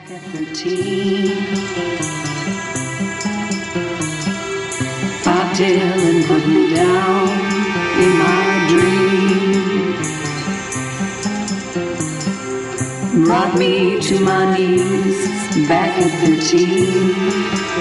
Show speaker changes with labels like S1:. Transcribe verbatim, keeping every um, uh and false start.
S1: back at thirteen. Bobtail and put me down in my dream. Brought me to my knees back at thirteen.